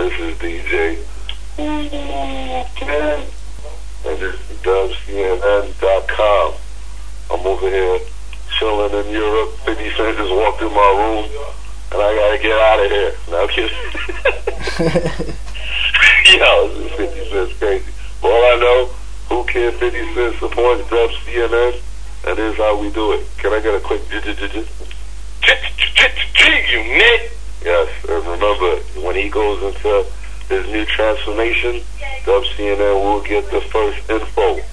this is DJ Ken, and this is DubCNN.com. I'm over here chilling in Europe. 50 Cent just walked in my room, and I gotta get out of here. No, I'm kidding. Yo, 50 Cent's crazy. But all I know, who can 50 Cent supports DubCNN, and this is how we do it. Can I get a quick you Nick? Yes, and remember, when he goes into his new transformation, DubCNN will get the first info.